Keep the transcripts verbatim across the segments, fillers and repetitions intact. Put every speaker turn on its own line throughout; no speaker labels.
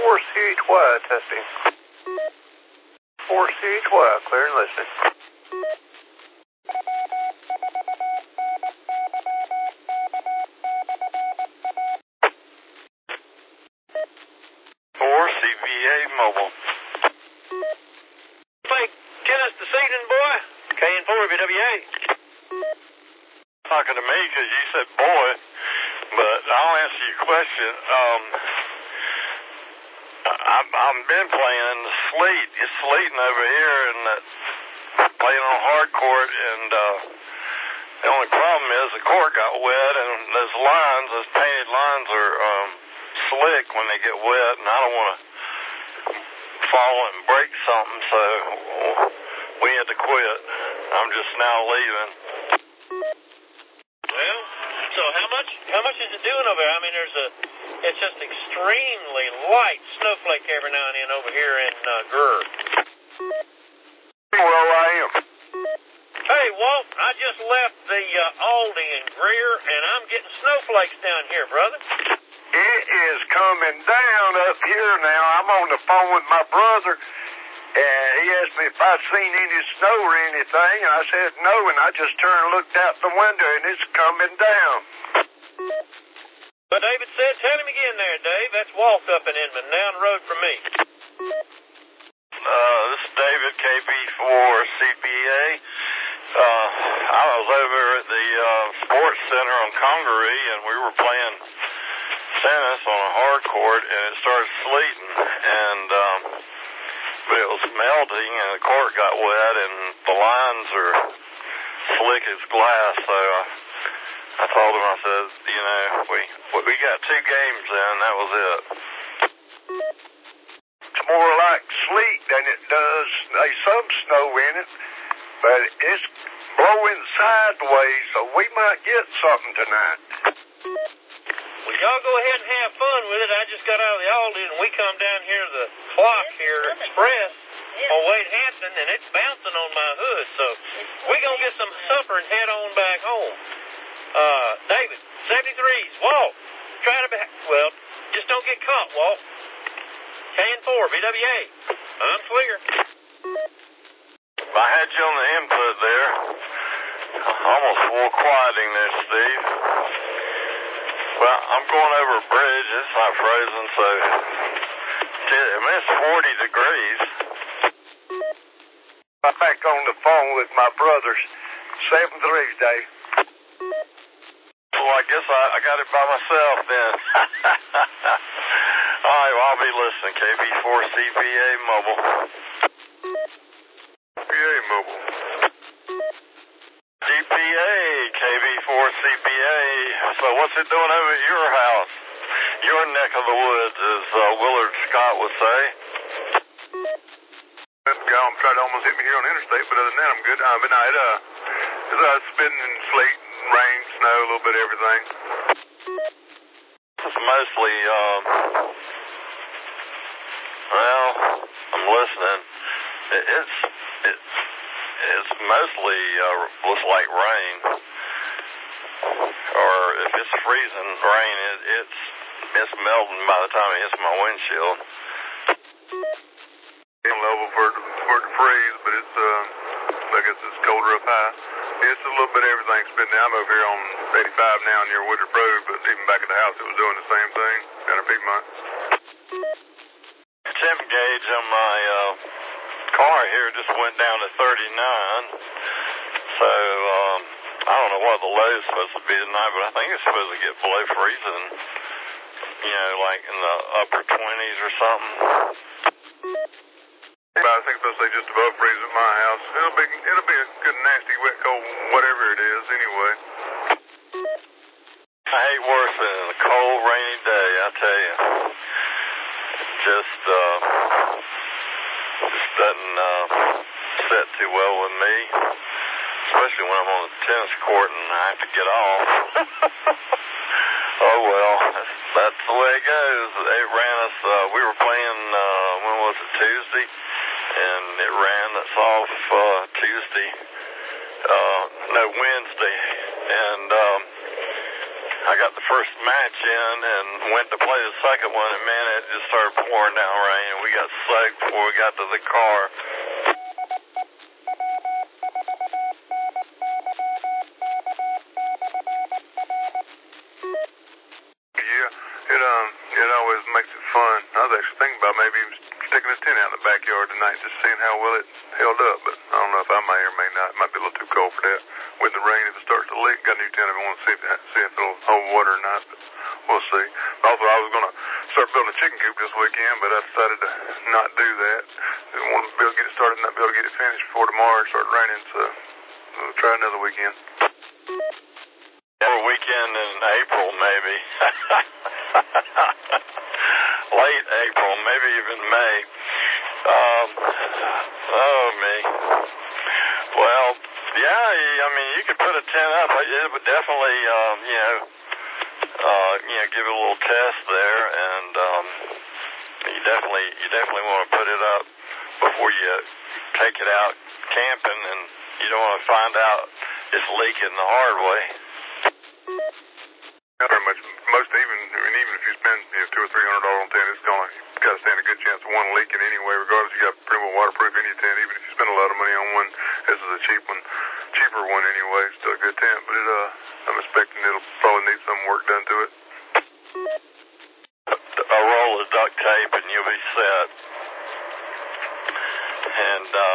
four C H Y testing. four C H Y, clear and listening.
four C B A mobile.
Hey, tennis this evening, boy. K N four B W A.
Talking to me because you said boy, but I'll answer your question. Um, I've, I've been playing in the sleet. It's sleeting over here and uh, playing on hard court, and uh, the only problem is the court got wet, and those lines, those painted lines are um, slick when they get wet, and I don't want to fall and break something, so we had to quit. I'm just now leaving.
Well, so how much how much is it doing over there? I mean, there's a, it's just extremely light snowflake every now and then over here in uh, Gurr.
Well, I am.
Hey, Walt, I just left the uh, Aldi in Greer, and I'm getting snowflakes down here, brother.
It is coming down up here now. I'm on the phone with my brother, and he asked me if I'd seen any snow or anything, and I said no, and I just turned and looked out the window, and it's coming down.
But David said, tell him again there, Dave. That's Walt up in Inman, down the road from me.
Uh, this is David, K B four C B A. Uh, I was over at the uh, sports center on Congaree, and we were playing tennis on a hard court, and it started sleeting, and um, but it was melting, and the court got wet, and the lines are slick as glass. So I, I told him, I said, you know, we we got two games in, that was it. It's more like sleet than it does. There's some snow in it, but it's blowing sideways, so we might get something tonight.
Well, y'all go ahead and have fun with it. I just got out of the Aldi, and we come down here to the clock here, Express, on Wade Hampton, and it's bouncing on my hood. So we're going to get some supper and head on back home. Uh, David, seventy-threes, Walt, try to be, well, just don't get caught, Walt. K N four, B W A, I'm clear.
I had you on the input there. I almost swore quieting there, Steve. Well, I'm going over a bridge. It's not frozen, so I mean, it's forty degrees. I'm back on the phone with my brothers. Seven threes, Dave. Well, I guess I, I got it by myself then. All right, well, I'll be listening. K B four C B A mobile. C B A mobile. G P A, K B four C B A. So what's it doing over at your house? Your neck of the woods, as uh, Willard Scott would say. That guy tried to almost hit me here on the interstate, but other than that, I'm good. Uh, midnight, uh, it's, uh, it's been in sleet, rain, snow, a little bit of everything. It's mostly, um, well, I'm listening. It, it's, it's, it's mostly, uh, looks like rain. Or if it's freezing rain, it, it's, it's melting by the time it hits my windshield. Level for it, for it to freeze, but it's, uh, I guess it's colder up high. It's a little bit of everything spinning. I'm over here on eighty-five now near Woodruff Road, but even back at the house it was doing the same thing down at Piedmont. Temp gauge on my uh, car here just went down to thirty-nine. So um, I don't know what the low is supposed to be tonight, but I think it's supposed to get below freezing. You know, like in the upper twenties or something. But I think it's supposed to say just above freezing at my house. It'll be it'll be a good nasty wet cold whatever it is anyway. I hate worse than a cold rainy day, I tell you. It just uh just doesn't uh set too well with me. Especially when I'm on the tennis court and I have to get off. Oh well, that's, that's the way it goes. It ran us, uh, we were playing, uh, when was it, Tuesday? And it ran us off uh, Tuesday, uh, no, Wednesday. And um, I got the first match in and went to play the second one, and man, it just started pouring down rain, and we got soaked before we got to the car.
Yeah, it um, it always makes it fun. I was actually thinking about maybe sticking a tent out in the backyard tonight, just seeing how well it held up, but I don't know if I may or may not. It might be a little too cold for that. With the rain, if it starts to leak, got a new tent if I want to see if, it, see if it'll hold water or not, but we'll see. Also, I was going to start building a chicken coop this weekend, but I decided to not do that. Didn't want to be able to get it started and not be able to get it finished before tomorrow it started raining, so we'll try another weekend.
Or a weekend in April, maybe. Late April, maybe even May. Um, oh, me. Well, yeah, I mean, you could put a tent up. It would definitely, um, you know, uh, you know, give it a little test there, and um, you definitely, you definitely want to put it up before you take it out camping, and you don't want to find out it's leaking the hard way.
Pretty much, most even, I mean, even if you spend you know, two or three hundred dollars on tent, it's gonna you got to stand a good chance of one leaking anyway. Regardless, you got pretty well waterproof any tent. Even if you spend a lot of money on one, this is a cheap one, cheaper one anyway. Still a good tent, but it uh, I'm expecting it'll probably need some work done to it.
A roll of duct tape and you'll be set. And uh,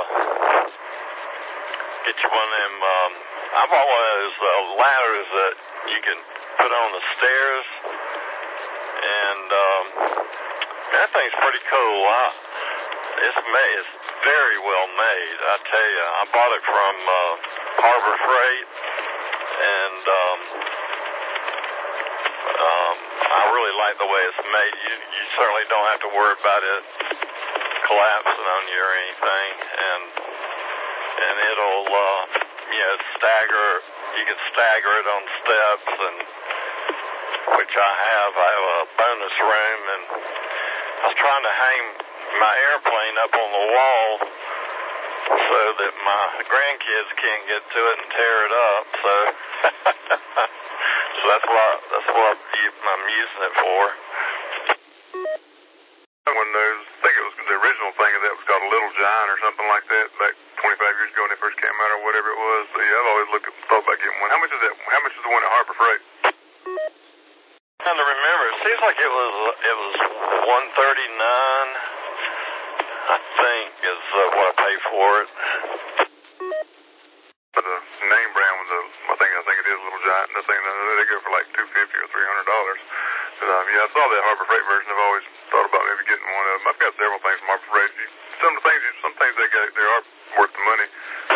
get you one of them. Um, I bought one of those uh, ladders that you can put on the stairs, and um, that thing's pretty cool. I, it's made, it's very well made. I tell you, I bought it from uh, Harbor Freight, and um, um, I really like the way it's made. You, you certainly don't have to worry about it collapsing on you or anything, and and it'll uh, you know stagger. You can stagger it on steps, and which I have. I have a bonus room, and I was trying to hang my airplane up on the wall so that my grandkids can't get to it and tear it up. So, so that's what that's what I'm using it for.
One of those, I think it was the original thing of that was called a Little Giant or something like that back twenty-five years ago when it first came out or whatever it was. So yeah, I've always looked at, thought about getting one. How much is that? How much is the one at Harbor Freight?
Trying to remember. It seems like it was it was one thirty-nine. I think is uh, what I paid for it.
But the name brand was a, I think I think it is a Little Giant. And I think they go for like two fifty or three hundred dollars. But um, yeah, I saw that Harbor Freight version. I've always thought about maybe getting one of them. I've got several things from Harbor Freight. Some of the things, some things they got, they are worth the money.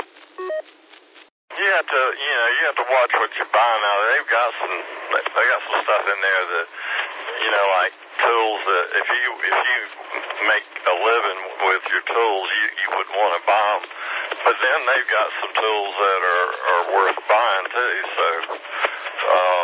You have to, you know, you have to watch what you're buying out. They've got some, they got some stuff in there that, you know, like tools that if you if you make a living with your tools, you you wouldn't want to buy them. But then they've got some tools that are are worth buying too. So, um,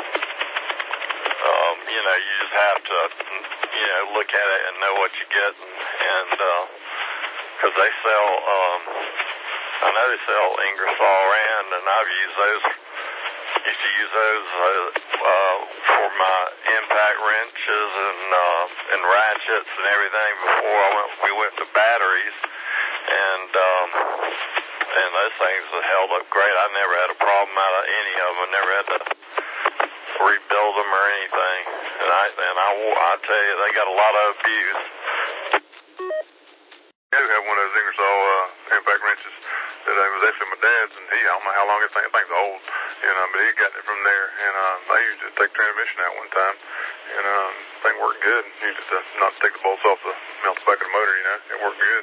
um, you know, you just have to, you know, look at it and know what you're getting, and because uh, they sell. Um, I know they sell Ingersoll Rand, and I've used those, used to use those uh, uh, for my impact wrenches and uh, and ratchets and everything before I went, we went to batteries, and um, and those things have held up great. I never had a problem out of any of them. I never had to rebuild them or anything, and I and I, I tell you, they got a lot of abuse.
I do have one of those Ingersoll uh, impact wrenches. That it was actually my dad's, and he, I don't know how long it thing, that thing's old, you know, but he got it from there, and um, I used to take transmission out one time, and um, the thing worked good. You just uh, not take the bolts off the melt the back of the motor, you know, it worked good.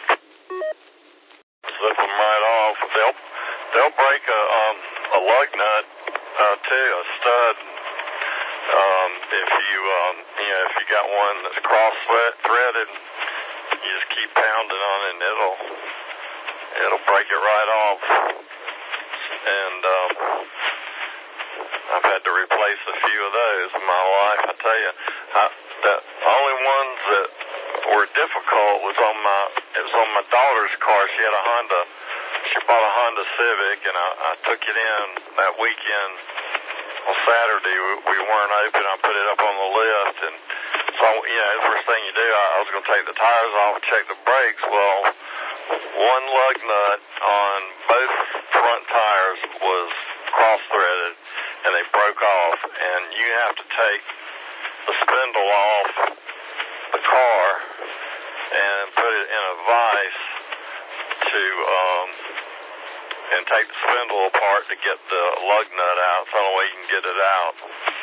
Slip them right off. They'll they'll break a um a lug nut uh, too, a stud. Um, if you um you know if you got one that's cross threaded, you just keep pounding on it, and it'll. It'll break it right off, and um, I've had to replace a few of those in my life. I tell you, I, the only ones that were difficult was on my. It was on my daughter's car. She had a Honda. She bought a Honda Civic, and I, I took it in that weekend on Saturday we, we weren't open. I put it up on the lift, and so, you know, the first thing you do, I, I was going to take the tires off and check the brakes. Well, one lug nut on both front tires was cross-threaded, and they broke off, and you have to take the spindle off the car and put it in a vise to, um, and take the spindle apart to get the lug nut out. It's the only way you can get it out.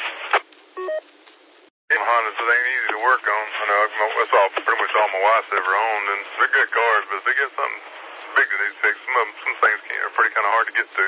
Hondas, it ain't easy to work on. I know that's all, pretty much all my wife's ever owned, and they're good cars, but if they get something big that needs fixed, some of them, some things can, are pretty kind of hard to get to.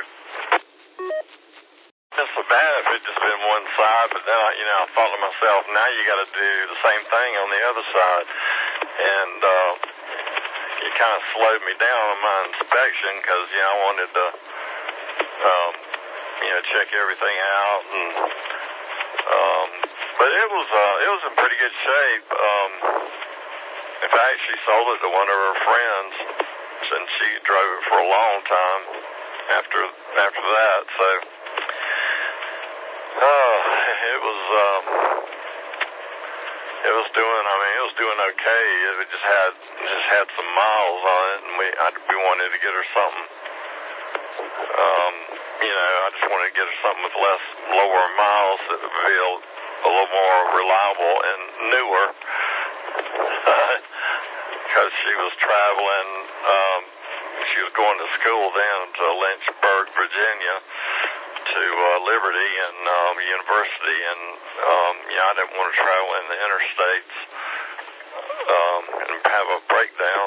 It's so bad if it just been one side, but then I, you know, I thought to myself, now you got to do the same thing on the other side, and uh, it kind of slowed me down on my inspection because, you know, I wanted to, um, you know, check everything out, and um, but it was uh, it was in pretty good shape. Um, in fact, she sold it to one of her friends, and she drove it for a long time after after that. So, uh, it was um, it was doing. I mean, it was doing okay. It just had it just had some miles on it, and we I, we wanted to get her something. Um, you know, I just wanted to get her something with less lower miles that would be a, a little more reliable and newer. Because she was traveling, um, she was going to school then to Lynchburg, Virginia, to uh, Liberty and um, University, and um, yeah, I didn't want to travel in the interstates um, and have a breakdown.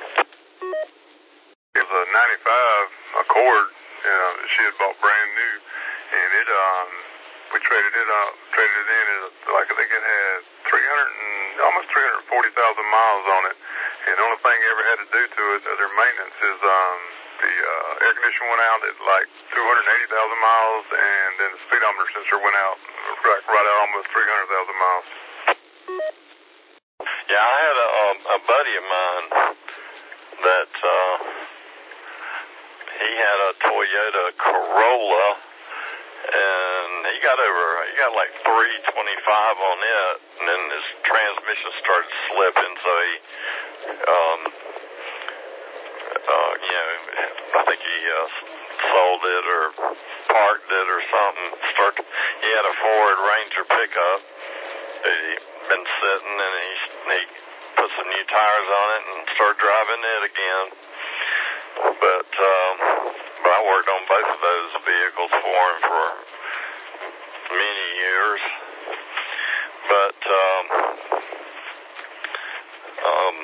It was a ninety-five Accord, you know, she had bought brand new, and it um, we traded it out, traded it in, at, like I think it had three hundred and almost three hundred forty thousand miles on it. And the only thing you ever had to do to it, other maintenance, is um, the uh, air conditioner went out at like two hundred eighty thousand miles, and then the speedometer sensor went out right, right at almost three hundred thousand miles.
Yeah, I had a, um, a buddy of mine that uh, he had a Toyota Corolla, and he got over, he got like three twenty-five on it, and then his transmission started slipping, so he, um, uh, you know, I think he uh, sold it or parked it or something. Start, he had a Ford Ranger pickup that he'd been sitting, and he, he put some new tires on it and started driving it again. But, um, but I worked on both of those vehicles for him for many years. But, um, um,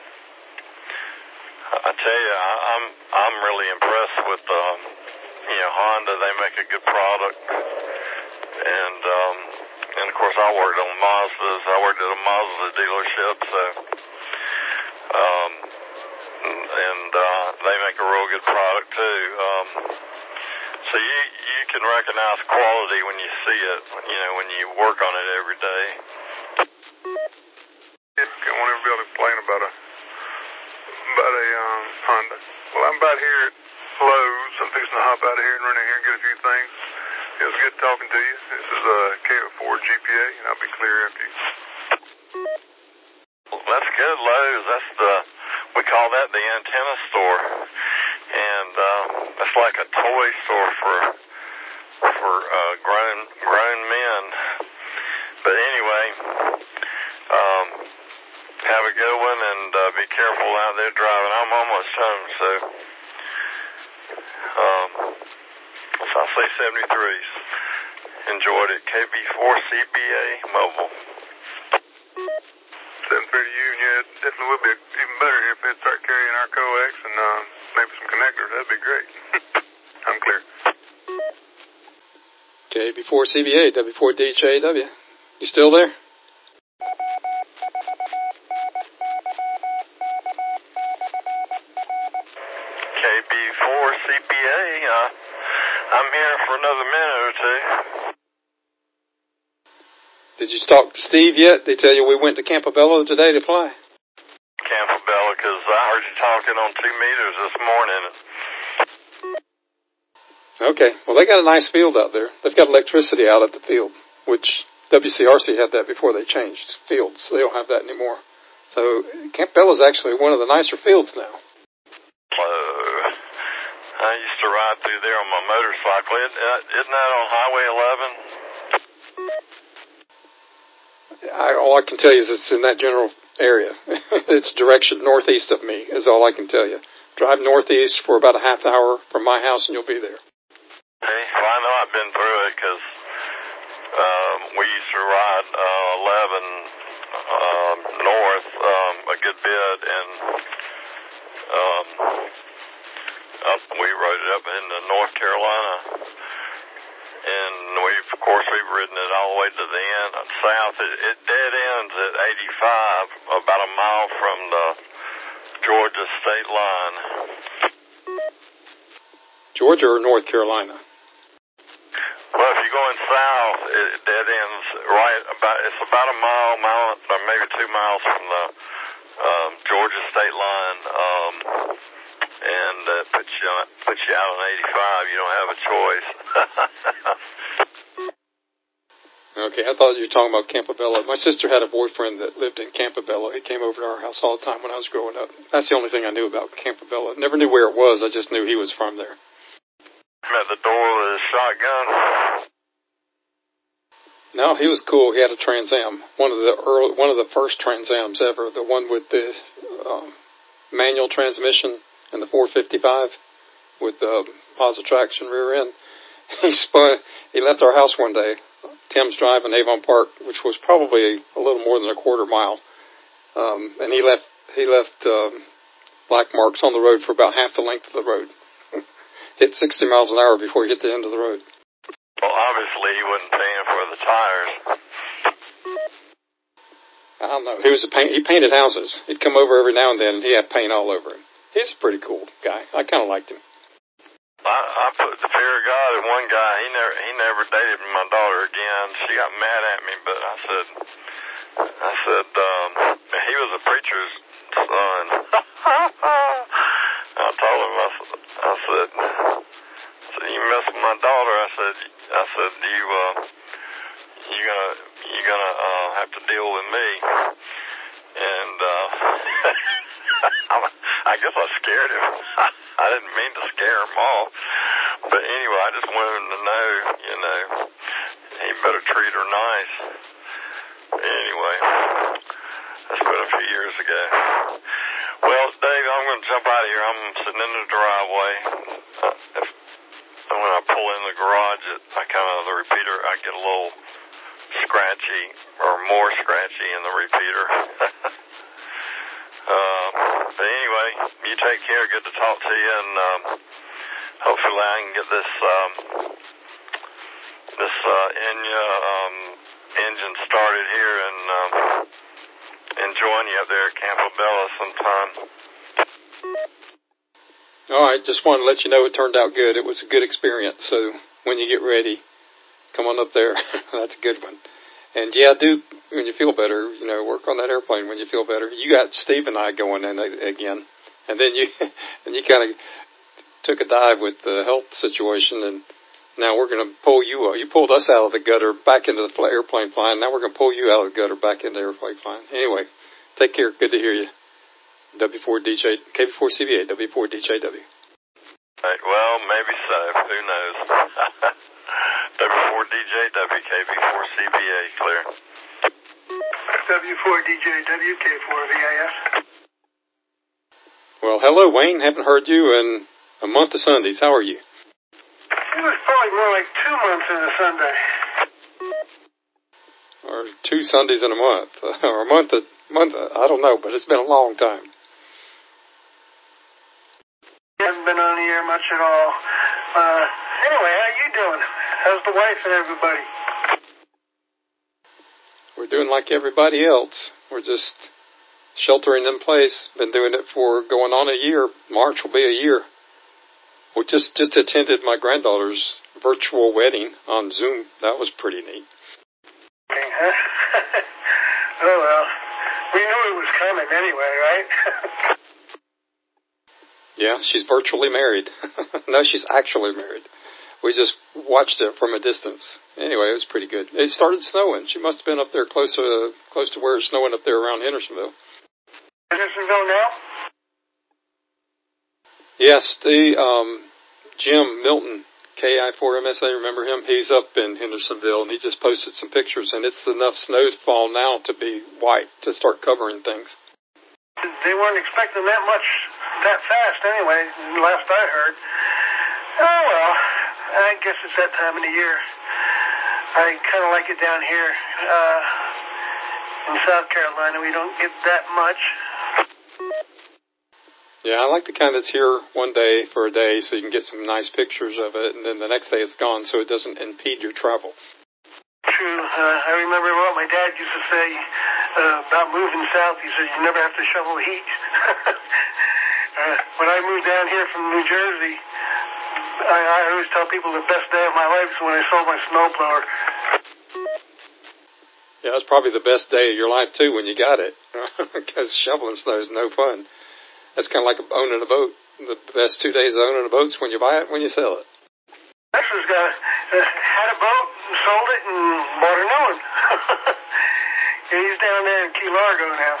I tell you, I, I'm I'm really impressed with, um, you know, Honda. They make a good product, and um, and of course I worked on Mazdas. I worked at a Mazda dealership, so um, and uh, they make a real good product too. Um, so you you can recognize quality when you see it, you know, when you work on it every day.
I won't ever be able to explain about a about a um, Honda. Well, I'm about here at Lowe's. I'm fixing to hop out of here and run in here and get a few things. It was good talking to you. This is uh, K O four G P A, and I'll be clear after you.
Well, that's good, Lowe's. That's the, we call that the antenna store, and uh, that's like a toy store for for uh, grown grown men. But anyway, um, have a good one, and uh, be careful out there driving. I'm almost home, so um, so I'll say seventy-threes. Enjoyed it. K B four C B A Mobile.
seven thirty to you, and yeah, it definitely would be even better if they'd start carrying our coax and uh, maybe some connectors. That'd be great. I'm clear.
K B four C B A, W four D J W. You still there?
K B four C B A, uh, I'm here for another minute or two.
Did you talk to Steve yet? They tell you we went to Campobello today to fly.
Campobello, because I heard you talking on two meters this morning.
Okay. Well, they got a nice field out there. They've got electricity out at the field, which W C R C had that before they changed fields. So they don't have that anymore. So Campobello is actually one of the nicer fields now.
Uh, I used to ride through there on my motorcycle. Isn't that on Highway eleven?
I, all I can tell you is it's in that general area. It's direction northeast of me is all I can tell you. Drive northeast for about a half hour from my house and you'll be there.
Hey, well, I know I've been through it because um, we used to ride uh, eleven um, north um, a good bit, and um, up, we rode it up into North Carolina. And we've, of course, we've ridden it all the way to the end, south. It, it dead ends at eighty-five, about a mile from the Georgia state line.
Georgia or North Carolina?
Well, if you're going south, it dead ends right about, it's about a mile, mile, or maybe two miles from the um, Georgia state line. Um, and uh, puts you on, puts you out on eighty-five. You don't have a choice.
Okay, I thought you were talking about Campobello. My sister had a boyfriend that lived in Campobello. He came over to our house all the time when I was growing up. That's the only thing I knew about Campobello. Never knew where it was. I just knew he was from there.
At the door with his shotgun.
No, he was cool. He had a Trans Am, one of the early, one of the first Trans Ams ever, the one with the um, manual transmission. And the four fifty-five with the positive traction rear end. He spun. He left our house one day, Tim's Drive in Avon Park, which was probably a little more than a quarter mile. Um, and he left. He left um, black marks on the road for about half the length of the road. Hit sixty miles an hour before he hit the end of the road.
Well, obviously he wasn't paying for the tires.
I don't know. He was a paint. He painted houses. He'd come over every now and then, and he had paint all over him. He's a pretty cool guy. I kind of liked him.
I, I put the fear of God in one guy. He never he never dated my daughter again. She got mad at me, but I said, I said, um, he was a preacher's son. I told him, I, I said, so you mess with my daughter. I said, I said, you, uh, you gonna, you gonna uh, have to deal with me. And uh, I guess I scared him. I didn't mean to scare him off. But anyway, I just wanted him to know, you know, he better treat her nice. Anyway, that's been a few years ago. Well, Dave, I'm going to jump out of here. I'm sitting in the driveway. Uh, if, when I pull in the garage, it, I kind of, the repeater, I get a little scratchy, or more scratchy in the repeater. uh, but anyway, you take care. Good to talk to you, and um, hopefully I can get this um, this uh, Enya um, engine started here and um, and join you up there at Campobello sometime.
All right, just wanted to let you know it turned out good. It was a good experience. So when you get ready, come on up there. That's a good one. And yeah, do when you feel better, you know, work on that airplane when you feel better. You got Steve and I going in again, and then you and you kind of took a dive with the health situation, and now we're going to pull you. You pulled us out of the gutter back into the airplane flying. Now we're going to pull you out of the gutter back into airplane flying. Anyway, take care. Good to hear you. W four D J K B four C V A W four D J W.
Right, well, maybe so. Who knows? W four D J W, K B four C V A, clear.
W four D J W, K four V A S.
Well, hello, Wayne. Haven't heard you in a month of Sundays. How are you?
It was probably more like two months in a Sunday.
Or two Sundays in a month. Or a month, a month, I don't know, but it's been a long time.
Haven't been on the air much at all. Uh, anyway, how you doing? How's the wife and everybody?
We're doing like everybody else. We're just sheltering in place. Been doing it for going on a year. March will be a year. We just, just attended my granddaughter's virtual wedding on Zoom. That was pretty neat.
Huh? Oh, well. We knew it was coming anyway, right?
Yeah, she's virtually married. No, she's actually married. we just watched it from a distance. Anyway, it was pretty good. It started snowing. She must have been up there close to close to where it's snowing up there around Hendersonville.
Hendersonville now?
Yes, the um, Jim Milton, K I four M S A, remember him? He's up in Hendersonville, and he just posted some pictures, and it's enough snowfall now to be white, to start covering things.
They weren't expecting that much that fast anyway, last I heard. Oh, well, I guess it's that time of the year. I kind of like it down here. Uh, in South Carolina, we don't get that much.
Yeah, I like the kind that's here one day for a day so you can get some nice pictures of it, and then the next day it's gone so it doesn't impede your travel.
True. Uh, I remember what my dad used to say uh, about moving south. He said, you never have to shovel heat. uh, when I moved down here from New Jersey, I, I always tell people the best day of my life is when I sold my snowblower.
Yeah, that's probably the best day of your life, too, when you got it, because shoveling snow is no fun. That's kind of like owning a boat. The best two days of owning a boat is when you buy it, when you sell it.
Texas got, uh, had a boat, sold it, and bought a new one. Yeah, he's down there in Key Largo now.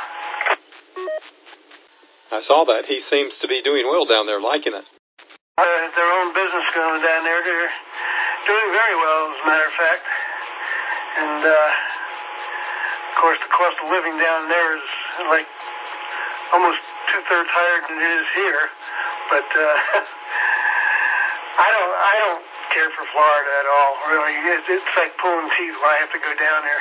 I saw that. He seems to be doing well down there, liking it.
Uh, their own business going down there. They're doing very well, as a matter of fact. And, uh, of course, the cost of living down there is like almost two-thirds higher than it is here. But uh, I don't I don't care for Florida at all, really. It, it's like pulling teeth when I have to go down there.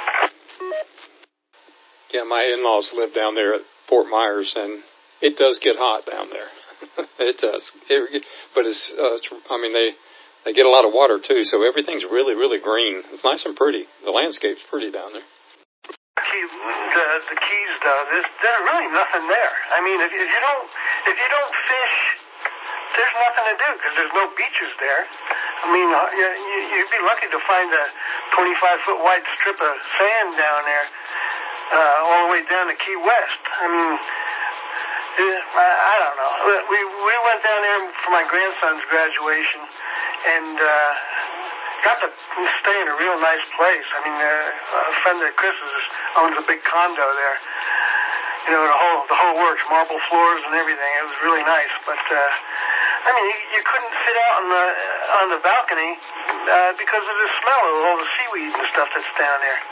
Yeah,
my in-laws live down there at Fort Myers, and it does get hot down there. It does. It, but it's, uh, I mean, they they get a lot of water, too, so everything's really, really green. It's nice and pretty. The landscape's pretty down there.
The, the Keys, though, there's, there's really nothing there. I mean, if, if you don't if you don't fish, there's nothing to do because there's no beaches there. I mean, uh, you, you'd be lucky to find a twenty-five foot wide strip of sand down there, uh, all the way down to Key West. I mean, I, I don't know. We we went down there for my grandson's graduation, and uh, got to stay in a real nice place. I mean, uh, a friend of Chris's owns a big condo there. You know, the whole the whole works, marble floors and everything. It was really nice. But uh, I mean, you, you couldn't sit out on the on the balcony uh, because of the smell of all the seaweed and stuff that's down there.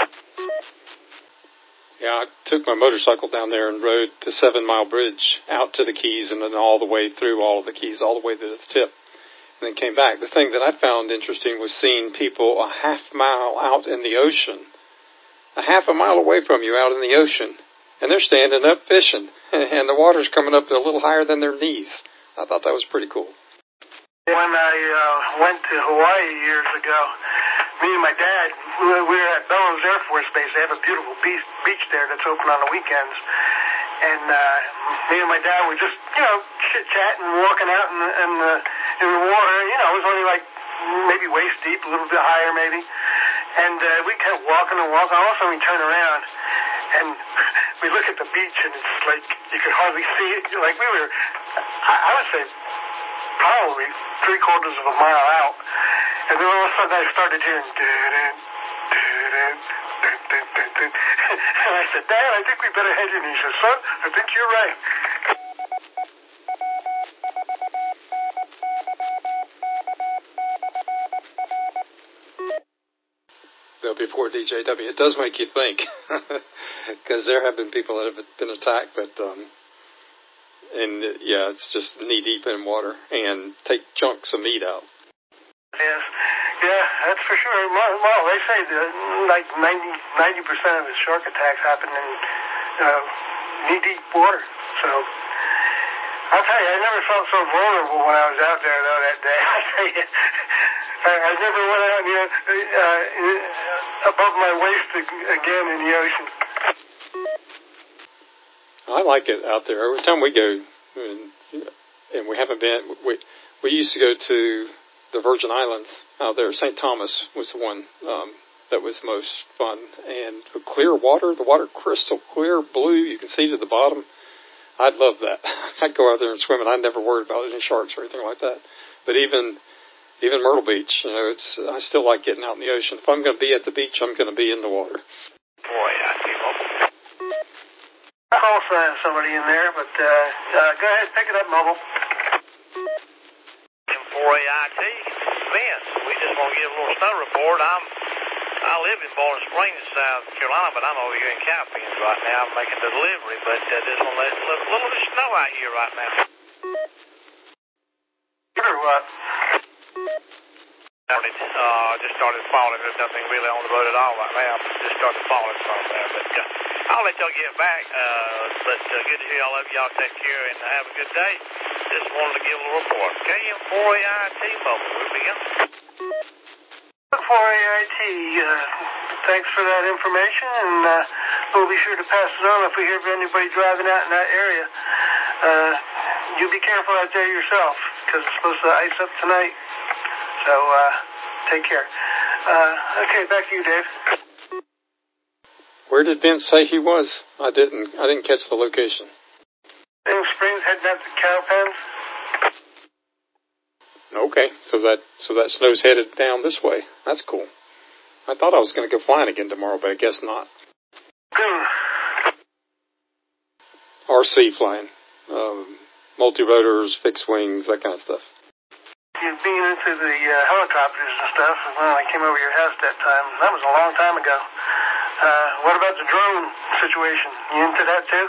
Yeah, I took my motorcycle down there and rode the Seven Mile Bridge out to the Keys and then all the way through all of the Keys, all the way to the tip, and then came back. The thing that I found interesting was seeing people a half mile out in the ocean, a half a mile away from you out in the ocean, and they're standing up fishing, and the water's coming up to a little higher than their knees. I thought that was pretty cool.
When I uh, went to Hawaii years ago, me and my dad, we were at Bellows Air Force Base. They have a beautiful beach, beach there that's open on the weekends. And uh, me and my dad were just, you know, chit-chatting, walking out in the, in, the, in the water. You know, it was only like maybe waist deep, a little bit higher maybe. And uh, we kept walking and walking. All of a sudden we turn around, and we look at the beach, and it's like you could hardly see it. Like we were, I, I would say, probably three quarters of a mile out. And then all of a sudden I started hearing, dun, dun, dun, dun, dun, dun. And I said, Dad, I think we better head in. He said, son, I think you're right.
Before D J W, it does make you think, because there have been people that have been attacked, but um, and uh, yeah, it's just knee deep in water and take chunks of meat out.
Yes, yeah, that's for sure. Well, they say that like ninety percent of the shark attacks happen in uh, knee deep water. So I'll tell you, I never felt so vulnerable when I was out there though that day. I tell you. I, I never went out, you know, uh, above my waist again in the ocean.
I like it out there. Every time we go, and, and we haven't been, we we used to go to the Virgin Islands out there. Saint Thomas was the one um, that was most fun. And the clear water, the water crystal clear, blue, you can see to the bottom. I'd love that. I'd go out there and swim, and I'd never worried about any sharks or anything like that. But even... even Myrtle Beach. You know, it's I still like getting out in the ocean. If I'm going to be at the beach, I'm going to be in the water.
Boy, I see.
I also have somebody in there, but uh, uh, go ahead, pick it up, Mobile.
four A I T, Vince, we just want to give a little snow report. I'm, I live in Bowling Springs, South Carolina, but I'm over here in Cowpens right now. I'm making the delivery, but uh, just want to let a little, little bit of snow out here right now.
Or what?
Started, uh, just started falling. There's nothing really on the road at all right now. Just started falling from there, but uh, I'll let y'all get back. Uh, but uh, good to hear all of y'all. Take care and have a good day. Just wanted to give a little report. K M four A I T Mobile. We'll begin.
four A I T, uh, thanks for that information, and uh, we'll be sure to pass it on if we hear of anybody driving out in that area. Uh, you be careful out there yourself, because it's supposed to ice up tonight. So, uh, take care. Uh, okay, back to you, Dave.
Where did Vince say he was? I didn't. I didn't catch the location.
Bowling Springs, heading out to Cowpens.
Okay, so that so that snow's headed down this way. That's cool. I thought I was going to go flying again tomorrow, but I guess not. R C flying, um, multi-rotors, fixed wings, that kind of stuff.
You've been into the uh, helicopters and stuff. Well, I came over your house that time. That was a long time ago. Uh, what about the drone situation? You into that too?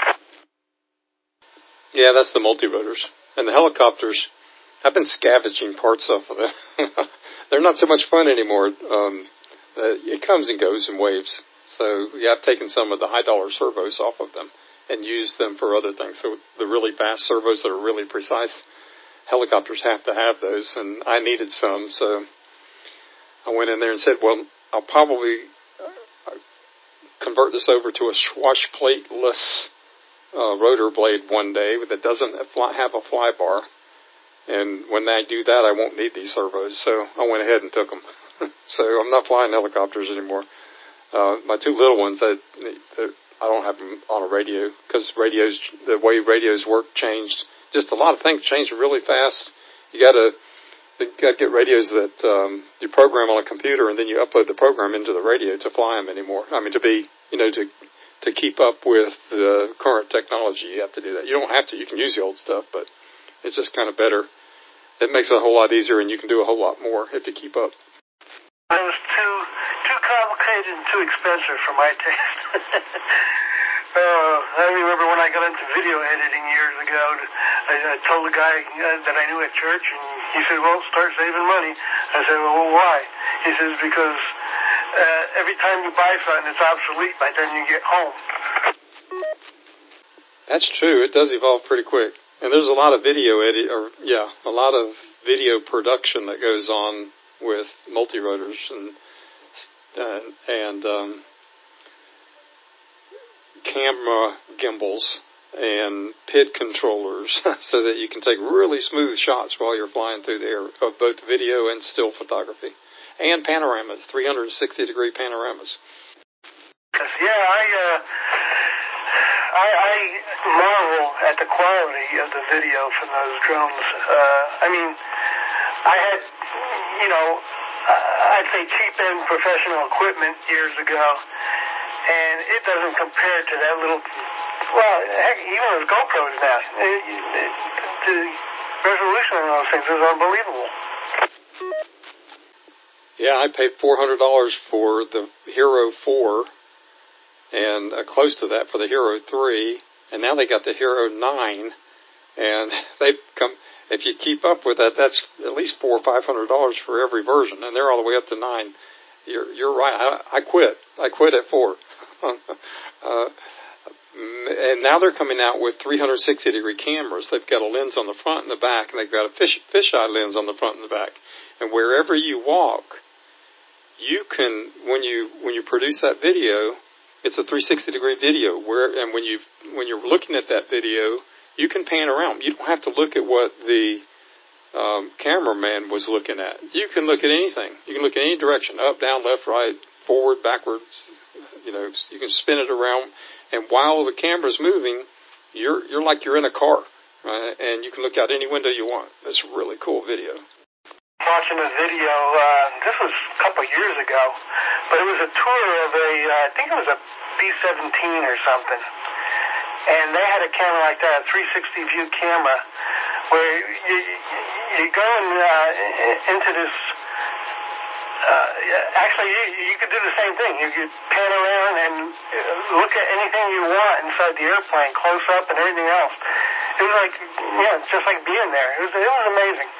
Yeah, that's the multi-rotors. And the helicopters, I've been scavenging parts off of them. They're not so much fun anymore. Um, uh, it comes and goes in waves. So, yeah, I've taken some of the high-dollar servos off of them and used them for other things. So the really fast servos that are really precise, helicopters have to have those, and I needed some. So I went in there and said, well, I'll probably convert this over to a swash plateless uh, rotor blade one day that doesn't have a fly bar. And when I do that, I won't need these servos. So I went ahead and took them. So I'm not flying helicopters anymore. Uh, my two little ones, I, I don't have them on a radio because radios, the way radios work changed. Just a lot of things changed really fast. You got to you got to get radios that um, you program on a computer, and then you upload the program into the radio to fly them anymore. I mean, to be, you know, to to keep up with the current technology, you have to do that. You don't have to. You can use the old stuff, but it's just kind of better. It makes it a whole lot easier, and you can do a whole lot more if you keep up.
It was too too complicated and too expensive for my taste. uh, I remember when I got into video editing years ago, I, I told a guy that I knew at church, and he said, well, start saving money. I said, well, why? He says, because uh, every time you buy something, it's obsolete by the time you get home.
That's true. It does evolve pretty quick. And there's a lot of video edit, or yeah, a lot of video production that goes on with multi-rotors and uh, and um, camera gimbals and P I D controllers, so that you can take really smooth shots while you're flying through the air of both video and still photography, and panoramas, three hundred sixty degree panoramas.
Yeah, I. Uh... I, I marvel at the quality of the video from those drones. Uh, I mean, I had, you know, I'd say cheap-end professional equipment years ago, and it doesn't compare to that little, well, heck, even with GoPros now. It, it, the resolution on those things is unbelievable.
Yeah, I paid four hundred dollars for the Hero four, and uh, close to that for the Hero three, and now they got the Hero nine, and they've come, if you keep up with that, that's at least four or five hundred dollars for every version, and they're all the way up to nine. You're, you're right. I, I quit. I quit at four. uh, and now they're coming out with three hundred sixty degree cameras. They've got a lens on the front and the back, and they've got a fish, fisheye lens on the front and the back. And wherever you walk, you can, when you when you produce that video, it's a three sixty degree video, where and when you when you're looking at that video, you can pan around. You don't have to look at what the um, cameraman was looking at. You can look at anything. You can look in any direction, up, down, left, right, forward, backwards. You know, you can spin it around, and while the camera's moving, you're you're like you're in a car, right? And you can look out any window you want. It's a really cool video.
Well, watching a video. Uh, this was a couple of years ago, but it was a tour of a, uh, I think it was a B seventeen or something. And they had a camera like that, a three sixty view camera, where you, you go in, uh, into this. Uh, actually, you, you could do the same thing. You could pan around and look at anything you want inside the airplane, close up and everything else. It was like, yeah, just like being there. It was, it was amazing.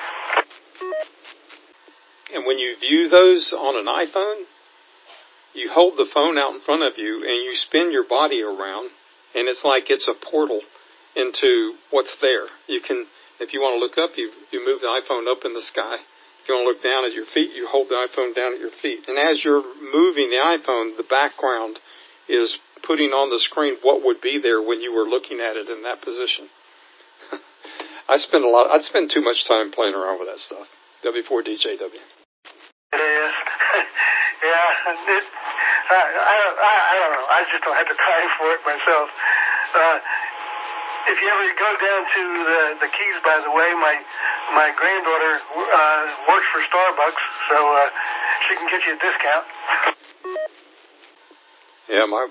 And when you view those on an iPhone, you hold the phone out in front of you and you spin your body around, and it's like it's a portal into what's there. You can, if you want to look up, you you move the iPhone up in the sky. If you want to look down at your feet, you hold the iPhone down at your feet. And as you're moving the iPhone, the background is putting on the screen what would be there when you were looking at it in that position. I spend a lot. I'd spend too much time playing around with that stuff. W four D J W.
It is. Yeah. It, I, I, I, I don't know. I just don't have the time for it myself. Uh, if you ever go down to the, the Keys, by the way, my my granddaughter uh, works for Starbucks, so uh, she can get you a discount.
Yeah, my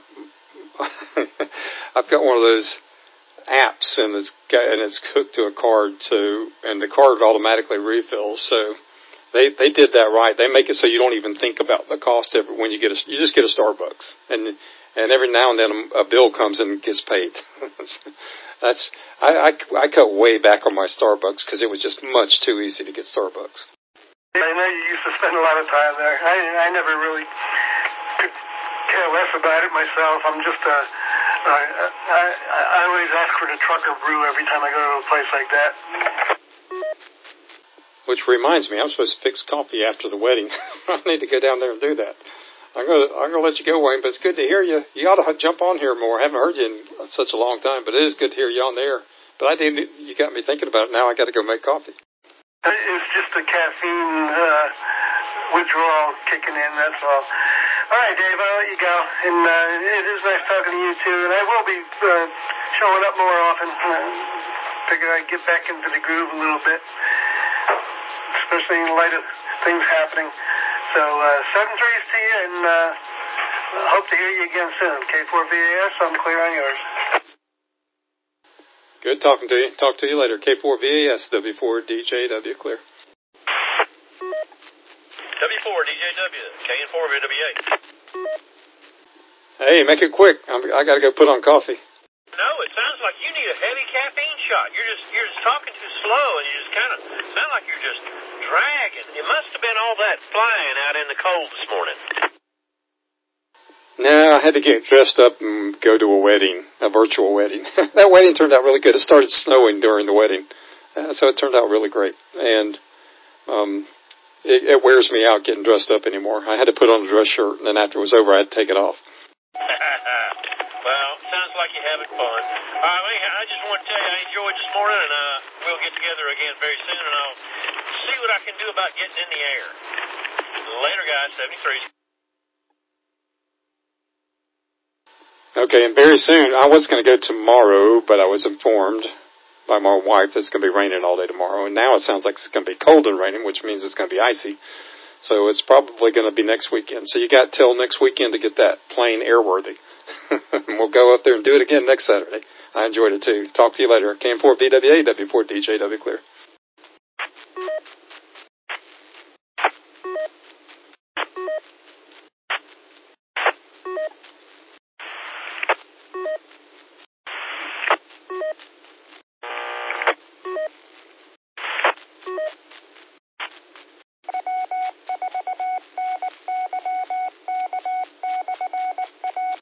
I've got one of those apps, and it's got, and it's hooked to a card, so and the card automatically refills. So they they did that right. They make it so you don't even think about the cost ever when you get a you just get a Starbucks, and and every now and then a, a bill comes and gets paid. That's I, I, I cut way back on my Starbucks because it was just much too easy to get Starbucks.
I know you used to spend a lot of time there. I I never really could care less about it myself. I'm just a I, I, I always ask for the trucker brew every time I go to a place like that.
Which reminds me, I'm supposed to fix coffee after the wedding. I need to go down there and do that. I'm gonna I'm gonna let you go, Wayne, but it's good to hear you. You ought to jump on here more. I haven't heard you in such a long time, but it is good to hear you on the air. But I didn't. You got me thinking about it. Now I got to go make coffee.
It's just the caffeine uh, withdrawal kicking in. That's all. All right, Dave. I'll let you go. And uh, it is nice talking to you too. And I will be uh, showing up more often. Uh, figure I'd get back into the groove a little bit, especially in light of things happening. So, uh, seven threes to you, and uh, hope to hear you again soon. K four V A S, I'm clear on yours.
Good talking to you. Talk to you later. K four V A S, W four D J W, clear.
W four D J W, K four V W A.
Hey, make it quick. I'm, I got to go put on coffee.
No, it sounds like you need a heavy caffeine shot. You're just you're just talking too slow, and you just kind of sound like you're just dragging. It must have been all that flying out in the cold this morning.
No, I had to get dressed up and go to a wedding, a virtual wedding. That wedding turned out really good. It started snowing during the wedding, uh, so it turned out really great. And um, it, it wears me out getting dressed up anymore. I had to put on a dress shirt, and then after it was over, I had to take it off.
Well, sounds like you're having fun. Uh, I just want to tell you I enjoyed this morning, and uh, we'll get together again very soon, and I'll see what I can do about getting in the air. Later, guys. seventy-three.
Okay, and very soon, I was going to go tomorrow, but I was informed by my wife that it's going to be raining all day tomorrow, and now it sounds like it's going to be cold and raining, which means it's going to be icy. So it's probably going to be next weekend. So you got till next weekend to get that plane airworthy. We'll go up there and do it again next Saturday. I enjoyed it too. Talk to you later. K four V W A, W four D J W, clear.